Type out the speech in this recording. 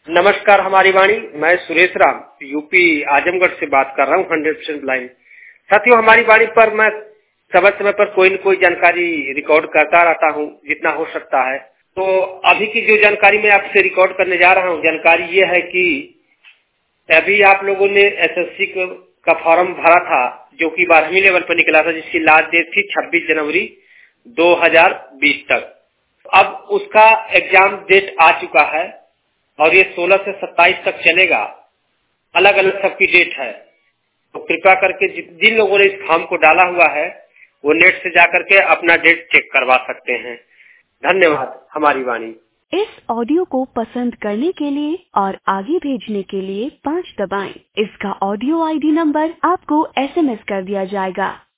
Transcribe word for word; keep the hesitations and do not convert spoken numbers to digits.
नमस्कार हमारी वाणी, मैं सुरेश राम यूपी आजमगढ़ से बात कर रहा हूँ हंड्रेड परसेंट ब्लाइंड। साथियों, हमारी वाणी पर मैं समय समय पर कोई न कोई जानकारी रिकॉर्ड करता रहता हूँ जितना हो सकता है। तो अभी की जो जानकारी मैं आपसे रिकॉर्ड करने जा रहा हूँ, जानकारी ये है कि अभी आप लोगों ने एसएससी का फॉर्म भरा था जो कि बारहवीं लेवल पर निकला था, जिसकी लास्ट डेट थी छब्बीस जनवरी दो हजार बीस तक। अब उसका एग्जाम डेट आ चुका है और ये सोलह से सत्ताईस तक चलेगा। अलग अलग सबकी डेट है, तो कृपया करके जिन लोगों ने इस फॉर्म को डाला हुआ है वो नेट से जाकर के अपना डेट चेक करवा सकते हैं। धन्यवाद हमारी वाणी। इस ऑडियो को पसंद करने के लिए और आगे भेजने के लिए पाँच दबाएं। इसका ऑडियो आईडी नंबर आपको एसएमएस कर दिया जाएगा।